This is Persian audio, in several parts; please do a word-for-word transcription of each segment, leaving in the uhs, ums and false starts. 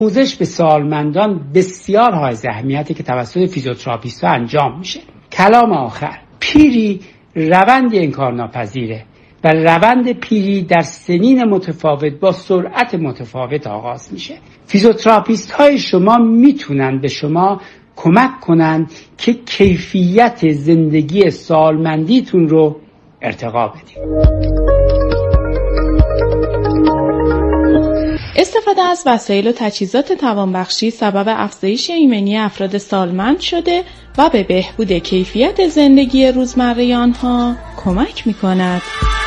آموزش به سالمندان بسیار حائز اهمیتی که توسط فیزیوتراپیست‌ها انجام میشه. کلام آخر، پیری روند انکارناپذیره و روند پیری در سنین متفاوت با سرعت متفاوت آغاز میشه. فیزیوتراپیست های شما میتونن به شما کمک کنن که کیفیت زندگی سالمندیتون رو ارتقا بدید. استفاده از وسایل و تجهیزات توانبخشی سبب افزایش ایمنی افراد سالمند شده و به بهبود کیفیت زندگی روزمره آنها کمک می‌کند.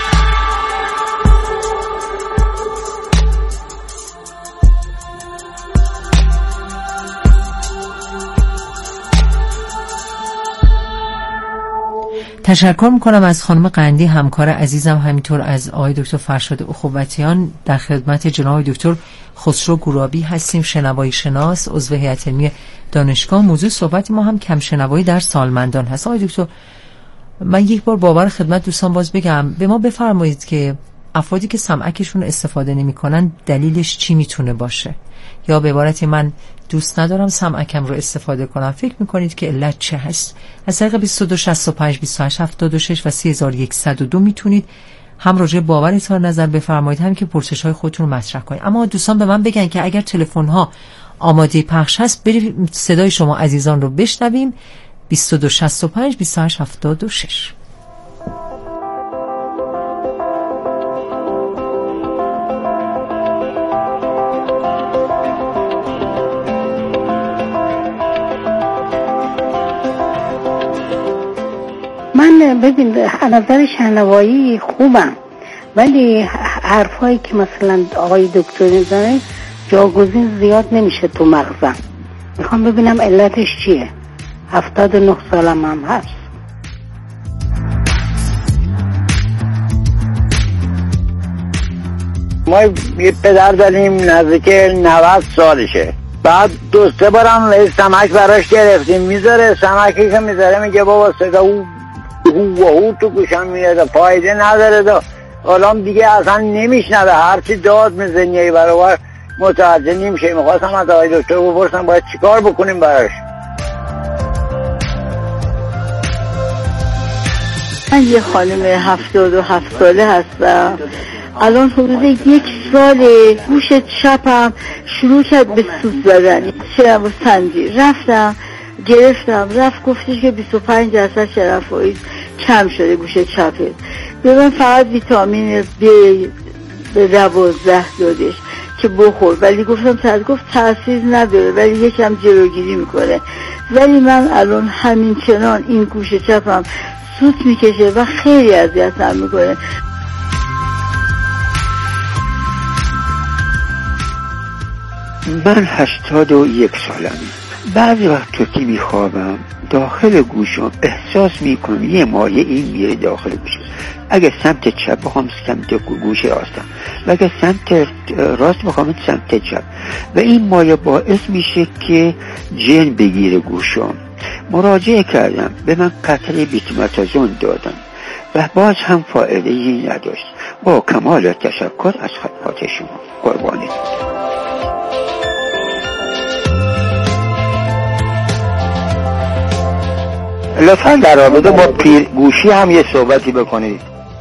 تشکر میکنم از خانم قندی همکار عزیزم، همینطور از آقای دکتر فرشاد اخوتیان. در خدمت جناب دکتر خسرو گورابی هستیم، شنوایی شناس، عضو هیئت علمی دانشگاه. موضوع صحبت ما هم کم شنوایی در سالمندان هست. آقای دکتر، من یک بار باور خدمت دوستان باز بگم، به ما بفرمایید که افرادی که سمعکشون استفاده نمی‌کنن دلیلش چی میتونه باشه؟ یا به عبارتی من دوست ندارم سمعکم رو استفاده کنم، فکر میکنید که علت چه هست؟ از طریق بیست و دو شصت و پنج بیست و هشت هفتاد و شش و سه هزار و صد و دو میتونید هم راجع به باور اظهار نظر بفرمایید، هم که پرسش‌های خودتون رو مطرح کنید. اما دوستان به من بگن که اگر تلفن‌ها آماده پخش هست، بریم صدای شما عزیزان رو بشنویم. بیست و دو شصت و پنج بیست و هشت هفتاد و شش. من ببین از نظر شنوایی خوبم، ولی حرفایی که مثلا آقای دکتر میزنه جاگزین زیاد نمیشه تو مغزم. میخوام ببینم علتش چیه. هفتاد و نه سالم هم هست. ما یه پدر داریم نزدیک نود سالشه، بعد دو سه بارم سمک براش گرفتیم، میذاره سمکی که میذاره میگه بابا صدا او او او تو گوشم میاد، فایده نداره. دا حالا دیگه اصلا نمیشنوه، هرچی داد میزنی ای برابر متوجه نمیشه. میخواستم از آقای دکتر بپرسم باید چیکار بکنیم براش. من یه خانم هفتاد و هفت ساله هستم، الان حدود یک سال گوش چپم شروع کرد به سوز زدن. شرم و سنجی رفتم گرفتم، رفت گفتش که بیست و پنج درصد شرفایی کم شده گوش چپه. به من فقط ویتامین B به دوازده دادش که بخور، ولی گفتم تاثیر گفت تاثیر نداره ولی یکم جلوگیری میکنه. ولی من الان همین چنان این گوش چپم سوت میکشه و خیلی اذیتم میکنه. من هشتاد و یک سالم. بعضی وقت که میخوابم داخل گوشم احساس میکنم یه مایه این میره داخل گوشم. اگه سمت چپ بخوام سمت گوش راستم و اگه سمت راست بخوام سمت چپ، و این مایه باعث میشه که جن بگیره گوشم. مراجعه کردم، به من قطره بیتمتازون دادن و باز هم فایده ای نداشت. با کمال تشکر از خدمات شما، قربانی. لطفا در رابطه با پیرگوشی هم یه صحبتی بکنید.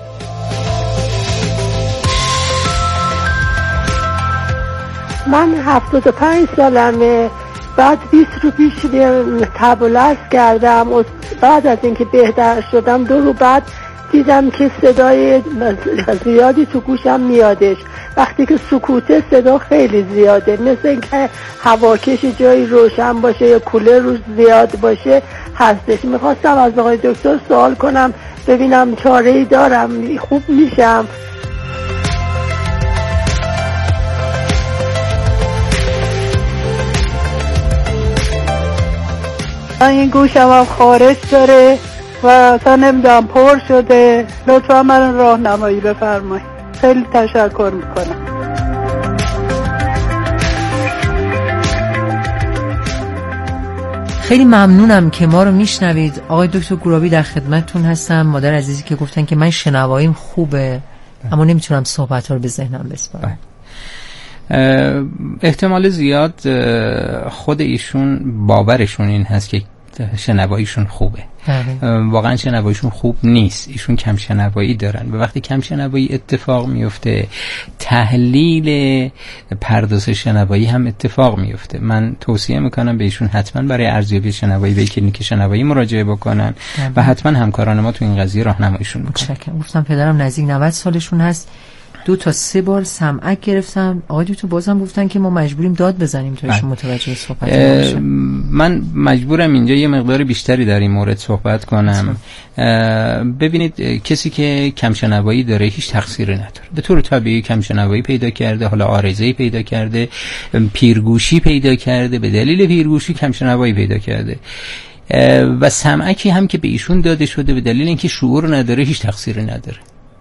من هفتاد و پنج سالمه، بعد بیست رو پیش تب و لرز کردم، بعد از اینکه بهتر شدم دو رو بعد دیدم که صدای زیادی تو گوشم میادش. وقتی که سکوته صدا خیلی زیاده، مثل اینکه هواکش جایی روشن باشه یا کولر روش زیاد باشه هستش. میخواستم از آقای دکتر سوال کنم ببینم چاره‌ای دارم خوب میشم. این گوشم هم خارج داره و اصلا نمیدونم پر شده. لطفا من راهنمایی بفرمایید. خیلی تشکر میکنم. خیلی ممنونم که ما رو میشنوید. آقای دکتر گورابی در خدمتتون هستم. مادر عزیزی که گفتن که من شنواییم خوبه اما نمیتونم صحبت ها رو به ذهنم بسپارم. احتمال زیاد خود ایشون باورشون این هست که شنواییشون خوبه. واقعا شنواییشون خوب نیست، ایشون کم شنوایی دارن و وقتی کم شنوایی اتفاق میفته تحلیل پرداز شنوایی هم اتفاق میفته. من توصیه میکنم به ایشون حتما برای ارزیابی شنوایی به کلینیک شنوایی مراجعه بکنن و حتما همکاران ما تو این قضیه راهنماییشون میکنن. گفتم پدرم نزدیک نود سالشون هست، دو تا سه بار سمعک گرفتم. آقای دکتر بازم گفتن که ما مجبوریم داد بزنیم تا ایشون متوجه صحبت باشن. من مجبورم اینجا یه مقدار بیشتری در این مورد صحبت کنم. ببینید کسی که کم شنوایی داره هیچ تقصیری نداره، به طور طبیعی کم شنوایی پیدا کرده، حالا عارضه‌ای پیدا کرده، پیرگوشی پیدا کرده، به دلیل پیرگوشی کم شنوایی پیدا کرده و سمعکی هم که به ایشون داده شده به دلیل اینکه شعور نداره هیچ تقصیری نداره.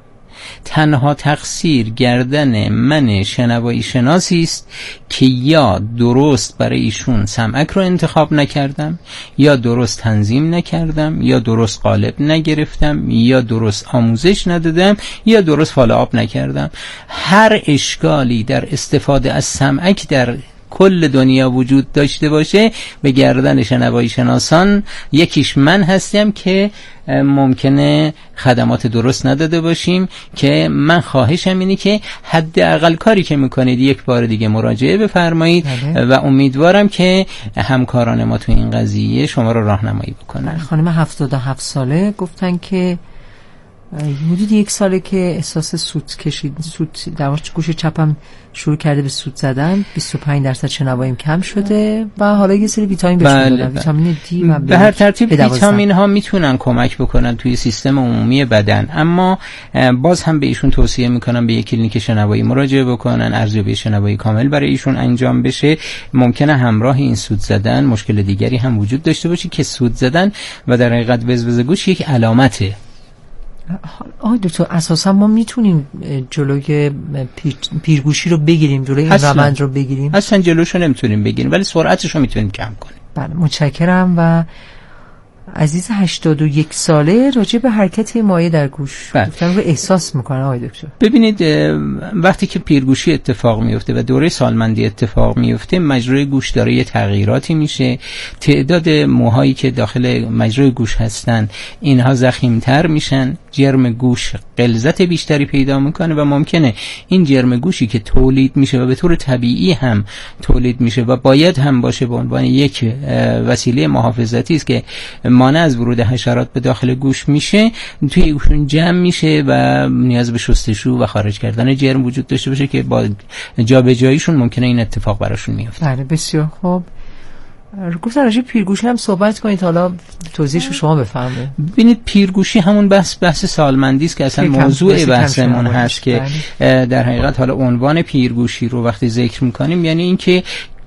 تنها تقصیر گردن من شنوایی شناسی است که یا درست برای ایشون سمعک رو انتخاب نکردم، یا درست تنظیم نکردم، یا درست قالب نگرفتم، یا درست آموزش ندادم، یا درست فالوآپ نکردم. هر اشکالی در استفاده از سمعک در کل دنیا وجود داشته باشه به گردن شنوایی شناسان یکیش من هستم که ممکنه خدمات درست نداده باشیم، که من خواهشم اینه که حداقل کاری که میکنید یک بار دیگه مراجعه بفرمایید و امیدوارم که همکاران ما تو این قضیه شما رو راهنمایی بکنن. خانم هفتاد و هفت ساله گفتن که حدود یک ساله که احساس سوت کشید، سوت در واقع گوش چپم شروع کرده به سوت زدن، بیست و پنج درصد شنواییم کم شده و حالا یه سری ویتامین بهش دادن، ویتامین دی و به هر ترتیب ویتامین ها میتونن کمک بکنن توی سیستم عمومی بدن، اما باز هم به ایشون توصیه میکنم به یک کلینیک شنوایی مراجعه بکنن، ارزیابی شنوایی کامل برای ایشون انجام بشه. ممکنه همراه این سوت زدن مشکل دیگری هم وجود داشته باشه که سوت زدن و در حقیقت وزوز گوش یک علامته. آقای دکتر اساسا ما میتونیم جلوی پیر، پیرگوشی رو بگیریم، جلوی این روند رو بگیریم؟ اصلا جلوشو نمیتونیم بگیریم ولی سرعتش رو میتونیم کم کنیم. بله متشکرم. و عزیز هشتاد و یک ساله راجع به حرکت مایع در گوش گفتن رو احساس میکنه آقای دکتر. ببینید وقتی که پیرگوشی اتفاق میفته و دوره سالمندی اتفاق میفته مجرای گوش داره یه تغییراتی میشه، تعداد موهایی که داخل مجرای گوش هستن اینها ضخیم‌تر میشن، جرم گوش غلظت بیشتری پیدا میکنه و ممکنه این جرم گوشی که تولید میشه و به طور طبیعی هم تولید میشه و باید هم باشه به عنوان یک وسیله محافظتی است که مانع از ورود حشرات به داخل گوش میشه، توی گوشون جمع میشه و نیاز به شستشو و خارج کردن جرم وجود داشته باشه که با جابجاییشون ممکنه این اتفاق براشون میفته. بله بسیار خوب. گفتن راجع پیرگوشی هم صحبت کنید، حالا توضیحش رو شما بفرمایید. ببینید پیرگوشی همون بحث بحث سالمندی است که اصلا موضوع بحثمون هست که در حقیقت حالا عنوان پیرگوشی رو وقتی ذکر میکنیم یعنی اینکه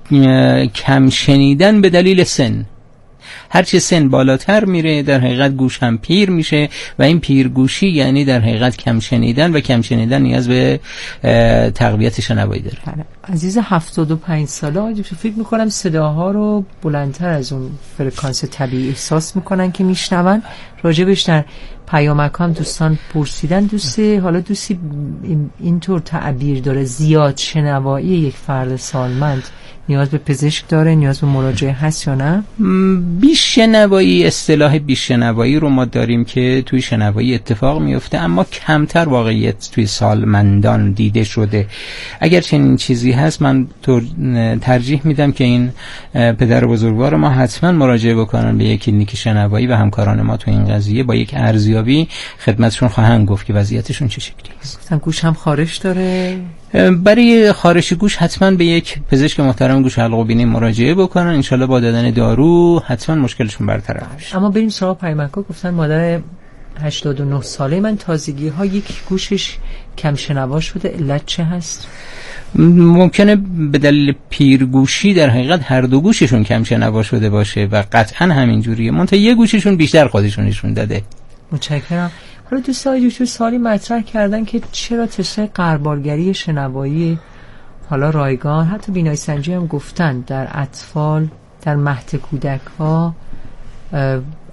کم شنیدن به دلیل سن. هرچی سن بالاتر میره در حقیقت گوش هم پیر میشه و این پیرگوشی یعنی در حقیقت کم شنیدن و کم شنیدن نیاز به تقویت شنوایی داره. عزیز هفتاد و پنج ساله آقای دکتر فکر میکنم صداها رو بلندتر از اون فرکانس طبیعی احساس میکنن که میشنون. راجبش در پیامک هم دوستان پرسیدن. دوستی حالا دوستی اینطور تعبیر داره زیاد شنوایی یک فرد سالمند نیاز به پزشک داره، نیاز به مراجعه هست یا نه؟ بیش شنوایی، اصطلاح بیش شنوایی رو ما داریم که توی شنوایی اتفاق میفته اما کمتر واقعیت توی سالمندان دیده شده. اگر چنین چیزی هست من ترجیح میدم که این پدر بزرگوار ما حتما مراجعه بکنن به یک کلینیک شنوایی و همکاران ما توی این قضیه با یک ارزیابی خدمتشون خواهند گفت که وضعیتشون چه شکلی است. گفتن گوش هم خارش داره. برای خارش گوش حتما به یک پزشک محترم گوش حلق و بینی مراجعه بکنن، انشالله با دادن دارو حتما مشکلشون برطرف بشه. اما بریم سراغ پیامک‌ها. گفتن مادر هشتاد و نه ساله من تازگی ها یک گوشش کم شنوا شده، علت چه هست؟ ممکنه به دلیل پیرگوشی در حقیقت هر دو گوششون کم شنوا شده باشه و قطعا همین جوریه، منتها یک گوششون بیشتر خودشون نشون داده. متشکرم. حالا دوستای دکتر سوالی مطرح کردن که چرا تست‌های غربالگری شنوایی حالا رایگان، حتی بینایی سنجی هم گفتن در اطفال، در مهد کودک ها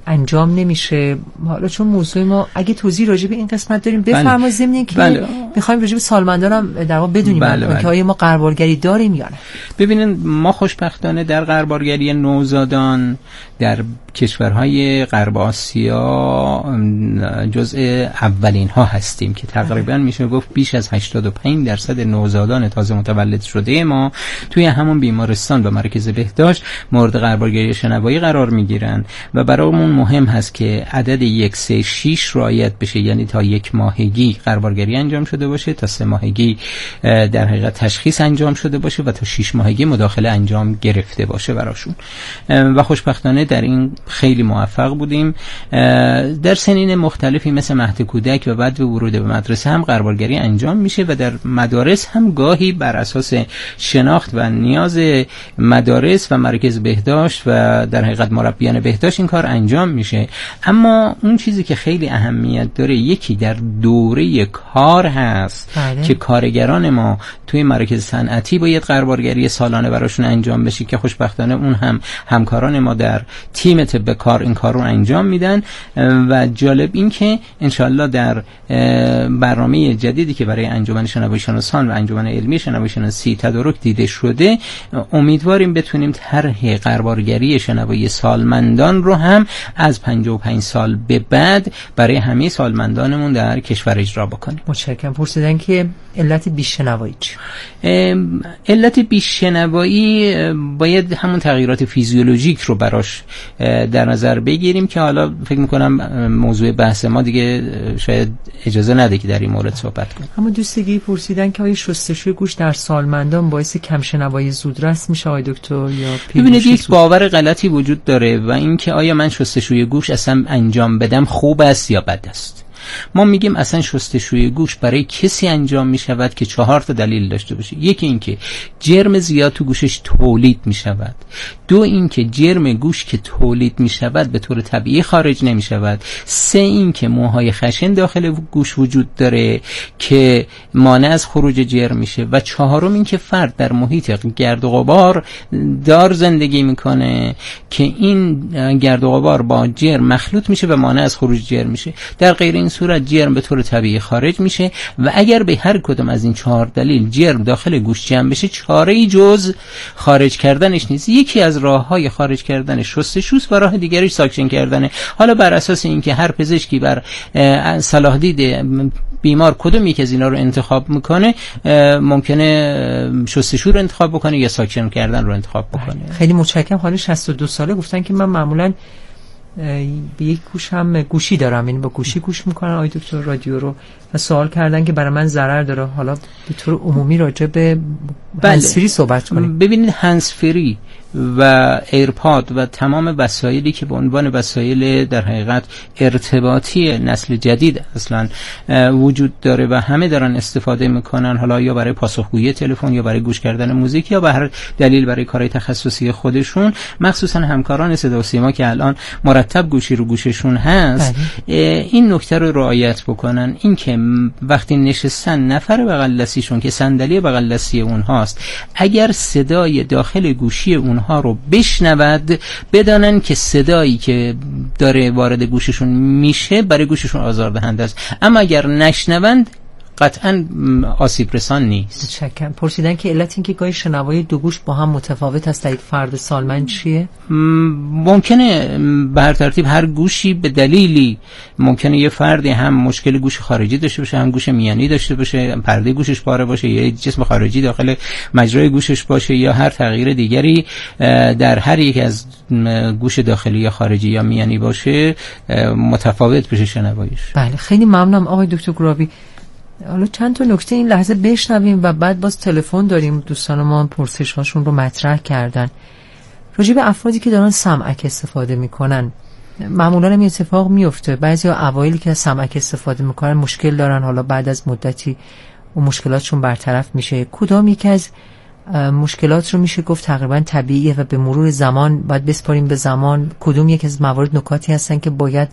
انجام نمیشه. حالا چون موضوع ما اگه توضیح راجع به این قسمت داریم بفرمایید، ضمن اینکه بله. میخوایم راجع به سالمندان هم در واقع بدونیم بله بله. که آیا ما قربالگری داریم یا نه. ببینید ما خوشبختانه در قربالگری نوزادان در کشورهای غرب آسیا جزء اولین ها هستیم که تقریبا میشه گفت بیش از هشتاد و پنج درصد نوزادان تازه متولد شده ما توی همون بیمارستان و مرکز بهداشت مورد قربالگری شنوایی قرار میگیرن و برامون مهم هست که عدد یک سه شش رعایت بشه، یعنی تا یک ماهگی قربالگری انجام شده باشه، تا سه ماهگی در حقیقت تشخیص انجام شده باشه و تا شش ماهگی مداخله انجام گرفته باشه براشون. و خوشبختانه در این خیلی موفق بودیم. در سنین مختلفی مثل مهد کودک و بعد ورود به مدرسه هم قربالگری انجام میشه و در مدارس هم گاهی بر اساس شناخت و نیاز مدارس و مرکز بهداشت و در حقیقت مربیان بهداشت این کار انجام میشه. اما اون چیزی که خیلی اهمیت داره یکی در دوره کار هست بله. که کارگران ما توی مرکز صنعتی باید قربالگری سالانه براشون انجام بشه که خوشبختانه اون هم همکاران ما در تیم طب کار این کار رو انجام میدن و جالب این که انشالله در برنامه جدیدی که برای انجمن شنوایی شناسان و انجمن علمی شنوایی شناسی تدارک دیده شده امیدواریم بتونیم طرح قربالگری شنوایی سالمندان رو هم از پنجاه و پنج سال به بعد برای همه سالمندانمون در کشور اجرا بکنیم. متشکرم. پرسیدن که علت بیشنوایی چی؟ علت بیشنوایی باید همون تغییرات فیزیولوژیک رو براش در نظر بگیریم که حالا فکر میکنم موضوع بحث ما دیگه شاید اجازه نده که در این مورد صحبت کنیم. اما دوستگی پرسیدن که آیا شستشوی گوش در سالمندان باعث کمشنوایی زودرس میشه آقای دکتر یا ببینید یک باور غلطی وجود داره و این که آیا من شستشوی گوش اصلا انجام بدم خوب است یا بد است. ما میگیم اصلا شستشوی گوش برای کسی انجام میشود که چهار تا دلیل داشته باشه. یکی این که جرم زیاد تو گوشش تولید میشود، دو این که جرم گوش که تولید میشود به طور طبیعی خارج نمیشود، سه این که موهای خشن داخل گوش وجود داره که مانع از خروج جرم میشه و چهارم این که فرد در محیط گرد و غبار دار زندگی میکنه که این گرد و غبار با جرم مخلوط میشه و مانع از خروج جرم میشه. در غیر این صورت جرم به طور طبیعی خارج میشه و اگر به هر کدوم از این چهار دلیل جرم داخل گوش جمع بشه چاره‌ای جز خارج کردنش نیست. یکی از راه‌های خارج کردن شستشوست و راه دیگریش ساکشن کردنه. حالا بر اساس اینکه هر پزشکی بر صلاح دید بیمار کدوم یک از اینا رو انتخاب میکنه ممکنه شستشو رو انتخاب بکنه یا ساکشن کردن رو انتخاب بکنه. خیلی متشکرم. خانم شصت و دو ساله گفتن که من معمولاً به یک گوش هم گوشی دارم، یعنی با گوشی گوش میکنن آقای دکتر رادیو رو و سوال کردن که برای من ضرر داره. حالا به طور عمومی راجع به هندزفری صحبت کنیم. ببینید هندزفری و ایرپاد و تمام وسایلی که به عنوان وسایل در حقیقت ارتباطی نسل جدید اصلا وجود داره و همه دارن استفاده میکنن، حالا یا برای پاسخگویی تلفن یا برای گوش کردن موزیک یا به هر دلیل برای کارهای تخصصی خودشون، مخصوصا همکاران صدا و سیما که الان مرتب گوشی رو گوششون هست بله. این نکته رو رعایت بکنن، این که وقتی نشستن نفر بغل دستیشون که صندلی بغل دستی اونهاست اگر صدای داخل گوشی اونها رو بشنود بدانن که صدایی که داره وارد گوششون میشه برای گوششون آزاردهنده است، اما اگر نشنوند قطعا آسیب رسان نیست. متشکرم. پرسیدن که علت این که گاهی شنوایی دو گوش با هم متفاوت است در یک فرد سالمند چیه؟ ممکنه به هر ترتیب هر گوشی به دلیلی، ممکنه یه فردی هم مشکل گوش خارجی داشته باشه، هم گوش میانی داشته باشه، پرده گوشش پاره باشه، یا جسم خارجی داخل مجرای گوشش باشه، یا هر تغییر دیگری در هر یک از گوش داخلی یا خارجی یا میانی باشه متفاوت بشه شنواییش. بله خیلی ممنونم آقای دکتر گرابی. حالا چند تا نکته این لحظه بشنویم و بعد باز تلفن داریم. دوستان ما پرسش هاشون رو مطرح کردن راجع به افرادی که دارن سمعک استفاده میکنن. معمولا این اتفاق میفته، بعضیا اوایلی که از سمعک استفاده میکنن مشکل دارن، حالا بعد از مدتی اون مشکلاتشون برطرف میشه. کدام یکی از مشکلات رو میشه گفت تقریبا طبیعیه و به مرور زمان باید بسپاریم به زمان؟ کدوم یک از موارد نکاتی هستن که باید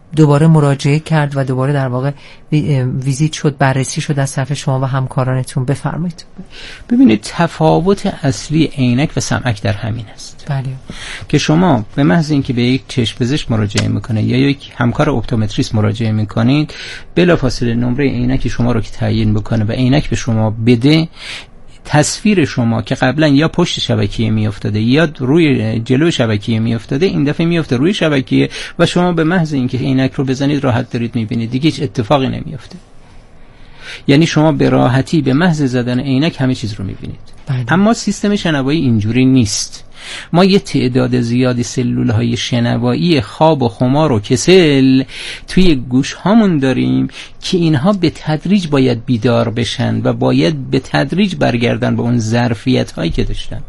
دوباره مراجعه کرد و دوباره در واقع ویزیت شد، بررسی شد از طرف شما و همکارانتون. بفرمایید. ببینید تفاوت اصلی عینک و سمعک در همین است. بله. که شما به محض اینکه به یک چشم پزشک مراجعه میکنه یا یک همکار اپتومتریست مراجعه میکنید، بلافاصله نمره عینک شما رو که تعیین بکنه و عینک به شما بده، تصویر شما که قبلا یا پشت شبکیه میافتاده یا روی جلو شبکیه میافتاده، این دفعه میافته روی شبکیه و شما به محض اینکه عینک رو بزنید راحت دارید میبینید، دیگه هیچ اتفاقی نمیافته. یعنی شما به راحتی به محض زدن عینک همه چیز رو میبینید. بله. اما سیستم شنوایی اینجوری نیست. ما یه تعداد زیادی سلولهای شنوایی خواب و خمار و کسل توی گوش هامون داریم که اینها به تدریج باید بیدار بشن و باید به تدریج برگردن به اون ظرفیت هایی که داشتن.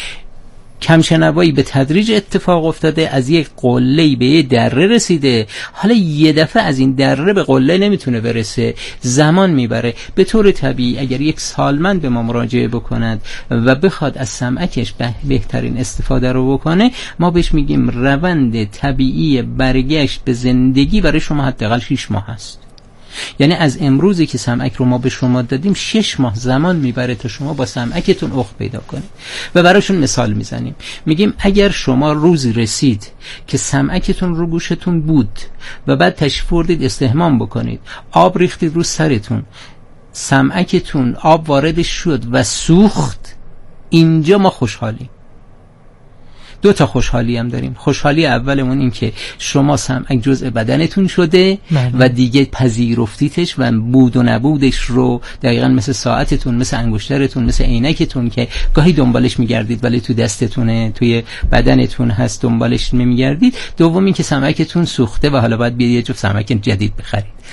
کمشنوایی به تدریج اتفاق افتاده، از یک قله‌ای به یه دره رسیده، حالا یه دفعه از این دره به قله نمیتونه برسه، زمان میبره. به طور طبیعی اگر یک سالمند به ما مراجعه بکند و بخواد از سمعکش بهترین استفاده رو بکنه، ما بهش میگیم روند طبیعی برگشت به زندگی برای شما حداقل شش ماه هست. یعنی از امروزی که سمعک رو ما به شما دادیم شش ماه زمان میبره تا شما با سمعکتون اخ پیدا کنید. و براشون مثال میزنیم، میگیم اگر شما روزی رسید که سمعکتون رو گوشتون بود و بعد تشریف بردید استحمام بکنید، آب ریختید رو سرتون، سمعکتون آب واردش شد و سوخت، اینجا ما خوشحالیم. دو تا خوشحالی هم داریم. خوشحالی اولمون این که شما سمعک جزء بدنتون شده معنی. و دیگه پذیرفتیتش و بود و نبودش رو دقیقاً مثل ساعتتون، مثل انگشترتون، مثل عینکتون که گاهی دنبالش میگردید ولی تو دستتونه، توی بدنتون هست دنبالش نمیگردید. دوم این که سمعکتون سوخته و حالا باید بیاید یه جفت سمعک جدید بخرید.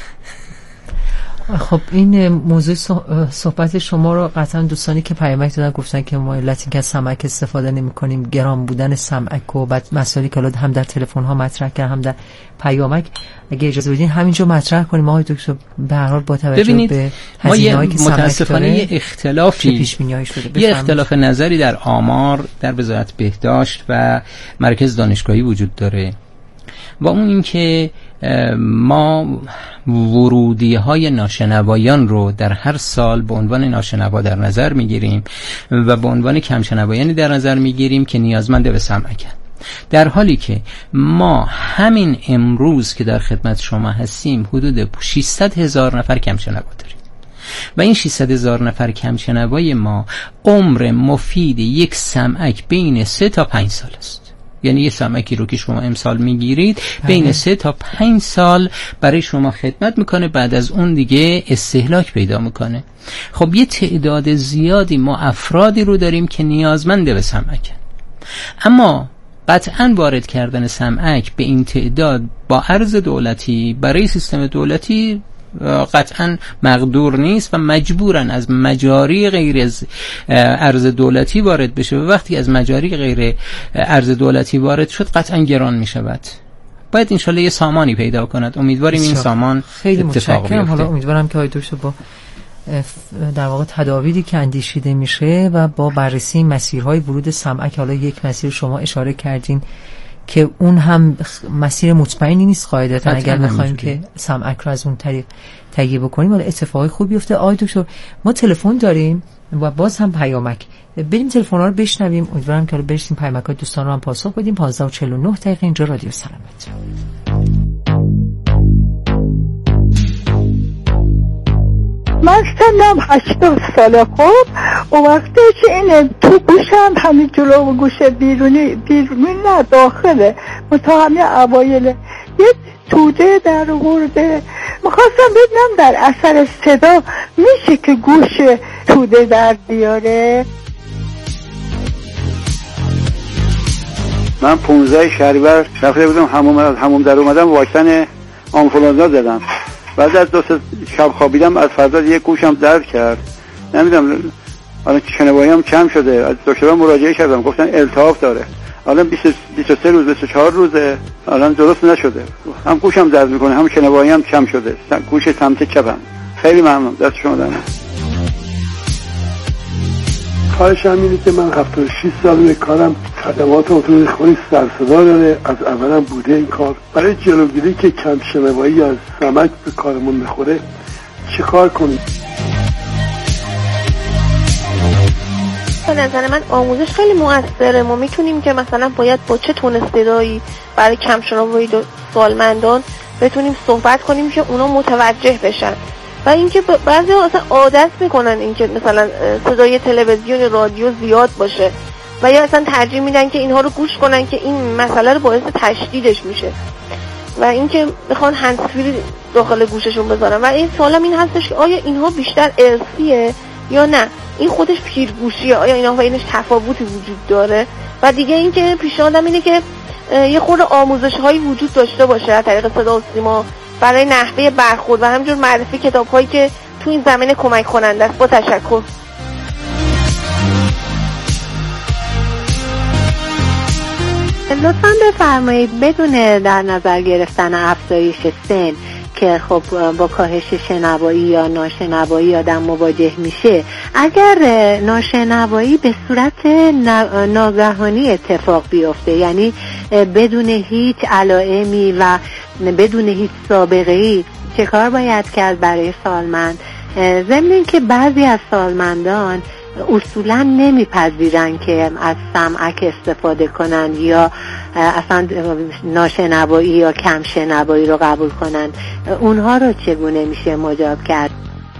خب این موضوع صحبت شما رو قطعا دوستانی که پیامک دادن گفتن که ما علت که از سمعک استفاده نمی کنیم گران بودن سمعک و بعد مسائلی که هم در تلفن ها مطرح کردن هم در پیامک، اگه اجازه بدین همینجا مطرح کنیم آقای دکتر. به هر حال با توجه به هزینه‌هایی که متاسفانه یه اختلافی یه اختلاف نظری در آمار در وزارت بهداشت و مرکز دانشگاهی وجود داره و اون این که ما ورودی های ناشنوایان رو در هر سال به عنوان ناشنوا در نظر میگیریم و به عنوان کمشنوایانی در نظر میگیریم که نیازمند به سمعکن، در حالی که ما همین امروز که در خدمت شما هستیم حدود ششصد هزار نفر کمشنوا داریم و این ششصد هزار نفر کمشنوای ما عمر مفید یک سمعک بین سه تا پنج سال است. یعنی یه سمعکی رو که شما امسال میگیرید بین سه تا پنج سال برای شما خدمت میکنه، بعد از اون دیگه استهلاک پیدا میکنه. خب یه تعداد زیادی ما افرادی رو داریم که نیازمند به سمعکن، اما قطعاً وارد کردن سمعک به این تعداد با ارز دولتی برای سیستم دولتی قطعاً مقدور نیست و مجبورن از مجاری غیر از ارز دولتی وارد بشه و وقتی از مجاری غیر ارز دولتی وارد شد قطعاً گران می شود. باید انشالله یه سامانی پیدا کند. امیدواریم این سامان خیلی متشکرم. حالا امیدوارم که آقای دکتر با در واقع تدابیری که اندیشیده میشه و با بررسی مسیرهای ورود سمعک، حالا یک مسیر شما اشاره کردین که اون هم مسیر مطمئنی نیست قاعدتا اگر بخوایم که سمعک رو از اون طریق تهیه بکنیم ولی اتفاقی خوب بیفته. آقای دکتر ما تلفن داریم و باز هم پیامک، بریم تلفن ها رو بشنویم. امیدوارم که برسیم پیامک های دوستان رو هم پاسخ بدیم. پانزده و چهل و نه دقیقه اینجا رادیو سلامت. من سنم هشتاد ساله. خب اون وقتی که این تو گوشم همین جلو گوش بیرونی بیرونی نه داخله متا همین اوایل یه توده در ورده. میخواستم بدونم در اثر صدا میشه که گوش توده در بیاره؟ من پونزده شهریور رفته بودم حموم، از حموم در اومدم واکسن آنفولانزا زدم. بعد از دو سه شب خوابیدم از فردا یک گوشم درد کرد، نمیدونم الان شنوایی هم کم شده. از دکتر مراجعه کردم گفتن التهاب داره. الان بیست و سه روز بیست و چهار روزه الان درست نشده، هم گوشم درد میکنه هم شنوایی هم کم شده، گوش سمت چپم. خیلی ممنون، دست شما در نکنه. خواهشم اینه که من هفتاد و شش سال کارم، خدمات اتومبیل سر صدا داره، از اولم بوده این کار. برای جلوگیری که کم شنوایی از سمک به کارمون بخوره چه کار کنیم؟ به نظر من آموزش خیلی موثره. ما میتونیم که مثلا باید با چه تون صدایی برای کم شنوایی سالمندان بتونیم صحبت کنیم که اونا متوجه بشن. و اینکه بعضی اصلا عادت میکنن اینکه مثلا صدای تلویزیون رادیو زیاد باشه و یا اصلا ترجیح میدن که اینها رو گوش کنن که این مسئله رو باعث تشدیدش میشه و اینکه میخوان هندزفری داخل گوششون بذارن. و این سوالم این هستش که آیا اینها بیشتر ارثیه یا نه این خودش پیرگوشیه؟ آیا اینها بینش تفاوتی وجود داره؟ و دیگه اینکه پیشنهادم اینه که یه خورده آموزش‌هایی وجود داشته باشه از طریق صدا و سیما برای نحوه برخورد و همینجور معرفی کتاب‌هایی که تو این زمینه کمک کننده است. با تشکر. لطفاً بفرمایید بدون در نظر گرفتن افزایش سن که خب با کاهش شنوایی یا ناشنوایی آدم مواجه میشه، اگر ناشنوایی به صورت ناگهانی اتفاق بیفته، یعنی بدون هیچ علائمی و بدون هیچ سابقه‌ای، چه کار باید کرد برای سالمند؟ ضمن اینکه بعضی از سالمندان اصولا نمیپذیرن که از سمعک استفاده کنن یا اصلا ناشنوایی یا کم شنوایی رو قبول کنن، اونها رو چگونه میشه مجاب کرد؟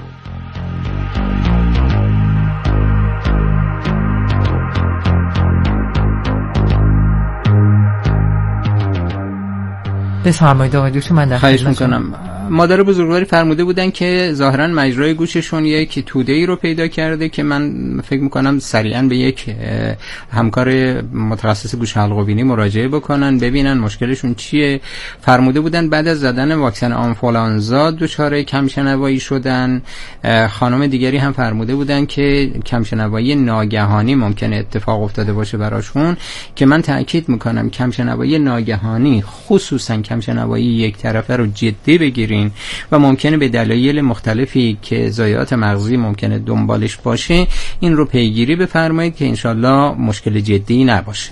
بفرمایید آقای دکتر. من در خواهش میکنم. مادر بزرگواری فرموده بودن که ظاهرا مجرای گوششون یک توده‌ای رو پیدا کرده که من فکر میکنم سریعا به یک همکار متخصص گوش حلق و بینی مراجعه بکنن ببینن مشکلشون چیه. فرموده بودن بعد از زدن واکسن آنفولانزا دچار کم شنوایی شدن. خانم دیگری هم فرموده بودن که کم شنوایی ناگهانی ممکنه اتفاق افتاده باشه براشون، که من تاکید میکنم کم شنوایی ناگهانی، خصوصا کم شنوایی یک طرفه رو جدی بگیرید و ممکنه به دلایل مختلفی که ضایعات مغزی ممکنه دنبالش باشه این رو پیگیری بفرمایید که انشالله مشکل جدی نباشه.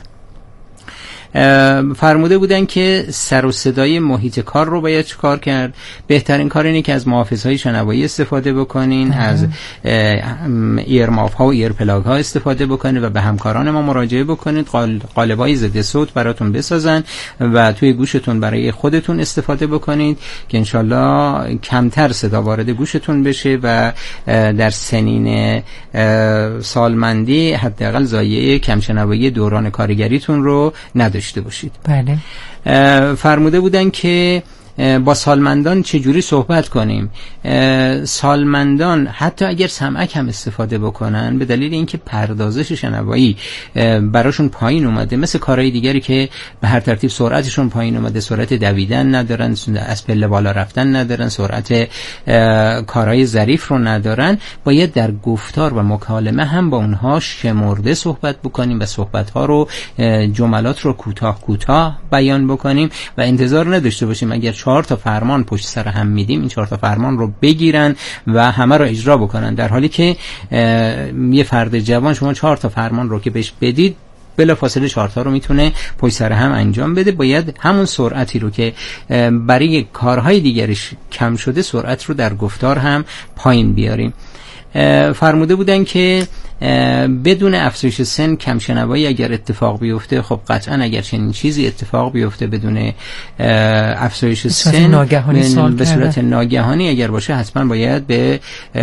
فرموده بودن که سر و صدای محیط کار رو باید چیکار کرد. بهترین کار اینه که از محافظهای شنوایی استفاده بکنین، اه. از ایرماف ها و ایرپلاگ ها استفاده بکنین و به همکاران ما مراجعه بکنید قالبای ضد صوت براتون بسازن و توی گوشتون برای خودتون استفاده بکنید که انشالله کمتر صدا وارد گوشتون بشه و در سنین سالمندی حداقل ضایعه کمشنوایی دوران کارگریتون رو نداشته باشید. بله. فرموده بودن که با سالمندان چجوری صحبت کنیم. سالمندان حتی اگر سمعک هم استفاده بکنن به دلیل اینکه پردازش شنوایی براشون پایین اومده، مثل کارهای دیگری که به هر ترتیب سرعتشون پایین اومده، سرعت دویدن ندارن، از پله بالا رفتن ندارن، سرعت کارهای ظریف رو ندارن، باید در گفتار و مکالمه هم با اونها شمرده صحبت بکنیم و صحبتها رو، جملات رو کوتاه کوتاه بیان بکنیم و انتظار نداشته باشیم اگر چهار تا فرمان پشت سر هم میدیم این چهار تا فرمان رو بگیرن و همه رو اجرا بکنن، در حالی که یه فرد جوان شما چهار تا فرمان رو که بهش بدید بلا فاصله چهار تا رو میتونه پشت سر هم انجام بده. باید همون سرعتی رو که برای کارهای دیگرش کم شده سرعت رو در گفتار هم پایین بیاریم. فرموده بودن که بدون افزایش سن کم شنوایی اگر اتفاق بیفته، خب قطعا اگر چنین چیزی اتفاق بیفته بدون افزایش سن به صورت ناگهانی اگر باشه، حتما باید به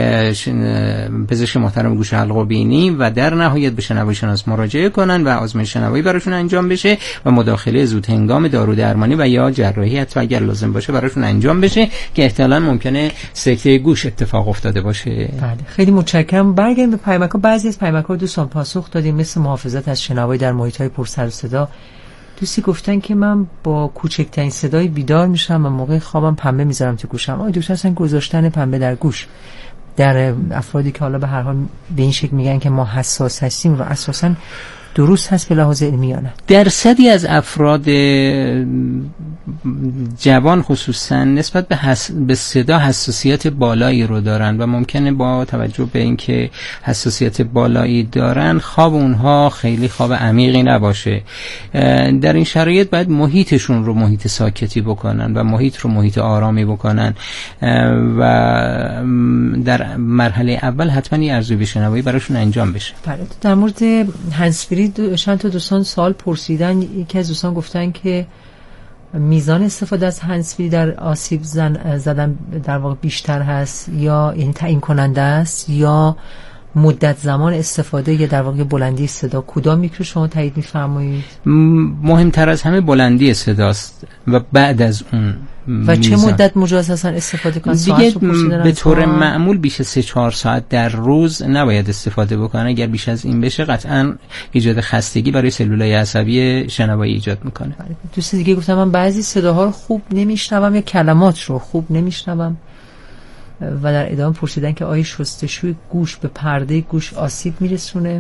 پزشک محترم گوش حلق و بینی و در نهایت به شنوایی شناس مراجعه کنن و آزمایش شنوایی براشون انجام بشه و مداخله زود هنگام دارو درمانی و یا جراحی حتی اگر لازم باشه براشون انجام بشه که احتمالاً ممکنه سکته گوش اتفاق افتاده باشه. بله، خیلی متشکرم. برگردیم به پیامک‌ها. بعضی از پیامک‌ها دوستان پاسخ دادیم، مثل محافظت از شنوایی در محیط‌های پر سر و صدا. دوستی گفتن که من با کوچکترین صدای بیدار میشم و موقع خوابم پنبه میذارم تو گوشم. آیا دکتر اصلا گذاشتن پنبه در گوش در افرادی که حالا به هر حال به این شکل میگن که ما حساس هستیم رو اساساً درست هست به لحاظ علمی یا نه؟ درصدی از افراد جوان خصوصا نسبت به, حس... به صدا حساسیت بالایی رو دارن و ممکنه با توجه به اینکه حساسیت بالایی دارن خواب اونها خیلی خواب عمیقی نباشه. در این شرایط باید محیطشون رو محیط ساکتی بکنن و محیط رو محیط آرامی بکنن و در مرحله اول حتما یه ارزیابی شنوایی براشون انجام بشه. بله. در مورد هندزفری چند تا دوستان سوال پرسیدن. یکی از دوستان گفتن که میزان استفاده از هندزفری در آسیب زن زدن در واقع بیشتر هست یا این تعیین کننده است یا مدت زمان استفاده یا در واقع بلندی صدا؟ کدام میکرو شما تایید می‌فرمایید؟ مهمتر از همه بلندی صداست و بعد از اون و چه مدت مجاز هستن استفاده کنن؟ دیگه به طور معمول بیش از سه چهار ساعت در روز نباید استفاده بکنن. اگر بیش از این بشه قطعا ایجاد خستگی برای سلولای عصبی شنوایی ایجاد میکنه. دوست دیگه گفتم من بعضی صداها رو خوب نمیشنوم یا کلمات رو خوب نمیشنوم و در ادامه پرسیدن که آیا شستشوی گوش به پرده گوش آسیب میرسونه؟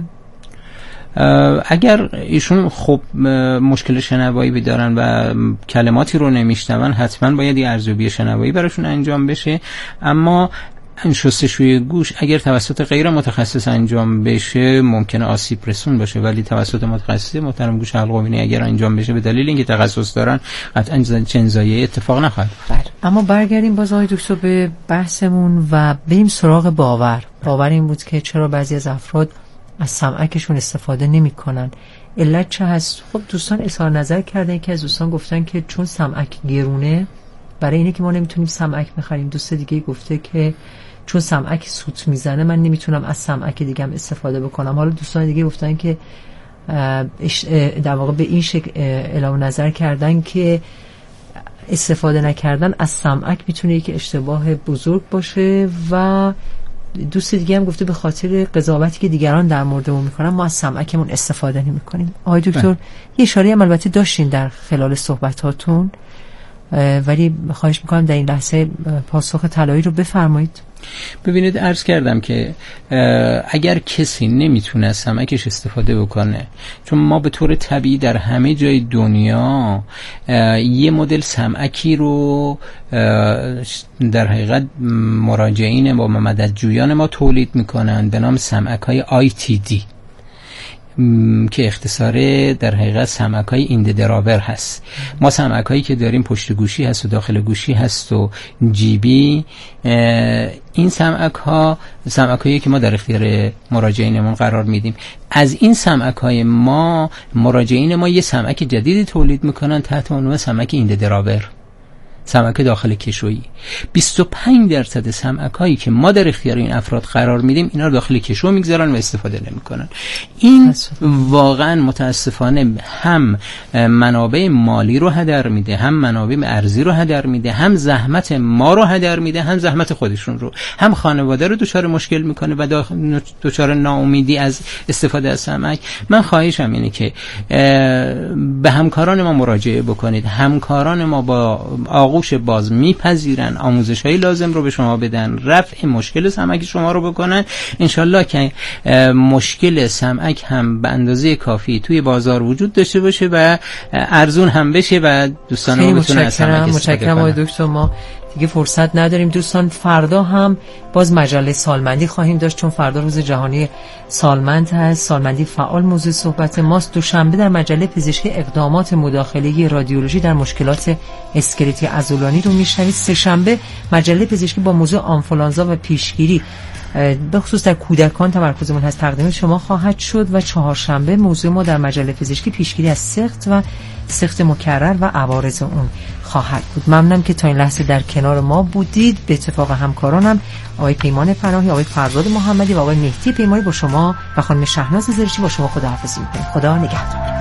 اگر ایشون خب مشکل شنوایی دارن و کلماتی رو نمیشنون حتما باید یه ارزیابی شنوایی براشون انجام بشه. اما شستشوی گوش اگر توسط غیر متخصص انجام بشه ممکنه آسیب رسون باشه، ولی توسط متخصص محترم گوش حلق و بینی اگر انجام بشه به دلیل اینکه تخصص دارن قطعا چنین زایعه‌ای اتفاق نخواهد. اما برگردیم باز آقای دکتر به بحثمون و بریم سراغ باور. باور این بود که چرا بعضی از افراد از سمعکشون استفاده نمی کنن. علت چه هست؟ خب دوستان اظهار نظر کردن که از دوستان گفتن که چون سمعک گرونه برای اینه که ما نمیتونیم سمعک بخریم. دوست دیگه گفته که چون سمعک سوت میزنه من نمیتونم از سمعک دیگه هم استفاده بکنم. حالا دوستان دیگه گفتن که در واقع به این شکل اعلام نظر کردن که استفاده نکردن از سمعک میتونه یک اشتباه بزرگ باشه و دوست دیگه هم گفته به خاطر قضاوتی که دیگران در موردمون میکنن ما از سمعکمون استفاده نمیکنیم. آقای دکتر یه اشاره هم البته داشتین در خلال صحبتاتون ولی خواهش میکنم در این لحظه پاسخ طلایی رو بفرمایید. ببینید عرض کردم که اگر کسی نمیتونه از سمعکش استفاده بکنه، چون ما به طور طبیعی در همه جای دنیا یه مدل سمعکی رو در حقیقت مراجعین و مددجویان ما تولید میکنن به نام سمعک های آی تی دی که اختصار در حقیقت سمعک های اینددرابر هست. ما سمعک هایی که داریم پشت گوشی هست و داخل گوشی هست و جیبی، این سمعک ها سمعک هایی که ما در اختیار مراجعینمون قرار میدیم. از این سمعک های ما مراجعین ما یه سمعک جدیدی تولید میکنن تحت عنوان سمعک اینددرابر، سمعک داخل کشویی. بیست و پنج درصد سمعک هایی که ما در اختیار این افراد قرار میدیم اینا رو داخل کشو میگذارن و استفاده نمیکنن. این واقعا متاسفانه هم منابع مالی رو هدر میده، هم منابع ارزی رو هدر میده، هم زحمت ما رو هدر میده، هم زحمت خودشون رو، هم خانواده رو دچار مشکل میکنه و دچار ناامیدی از استفاده از سمعک. من خواهشم اینه که به همکاران ما مراجعه بکنید. همکاران ما با آغوش باز میپذیرن، آموزش‌های لازم رو به شما بدن، رفع مشکل سمعک شما رو بکنن. انشالله که مشکل سمعک هم به اندازه کافی توی بازار وجود داشته باشه و ارزون هم بشه و دوستان ما بتونن از سمعک استفاده کنن. متشکرم آقای دکتر. ما دیگه فرصت نداریم دوستان. فردا هم باز مجله سالمندی خواهیم داشت چون فردا روز جهانی سالمند هست. سالمندی فعال موضوع صحبت ماست. دوشنبه در مجله پزشکی اقدامات مداخله رادیولوژی در مشکلات اسکلتی عضلانی رو میشنوید. سه شنبه مجله پزشکی با موضوع آنفولانزا و پیشگیری به خصوص در کودکان تمرکزمون هست تقدیم شما خواهد شد و چهارشنبه موضوع ما در مجله پزشکی پیشگیری از سقط و سقط مکرر و عوارض اون خواهد بود. ممنونم که تا این لحظه در کنار ما بودید. به اتفاق همکارانم آقای پیمان پناهی، آقای فرزاد محمدی و آقای مهدی پیمانی با شما و خانم شهناز زرشی با شما خداحافظی می‌کنیم. خدا نگهدار.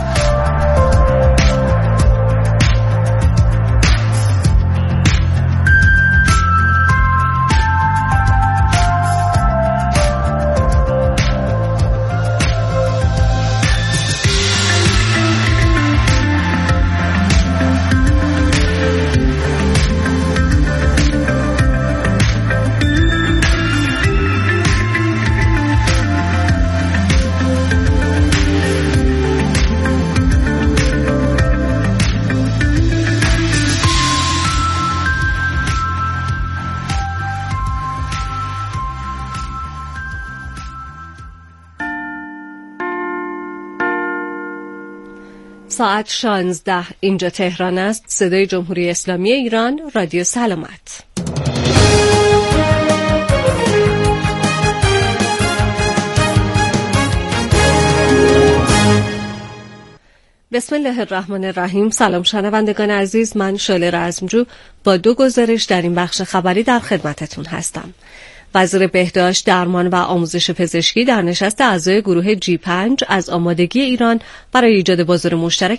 ساعت شانزده اینجا تهران است. صدای جمهوری اسلامی ایران، رادیو سلامت. بسم الله الرحمن الرحیم. سلام شنوندگان عزیز، من شعله رزمجو با دو گزارش در این بخش خبری در خدمتتون هستم. وزیر بهداشت، درمان و آموزش پزشکی در نشست اعضای گروه جی پنج از آمادگی ایران برای ایجاد بازار مشترک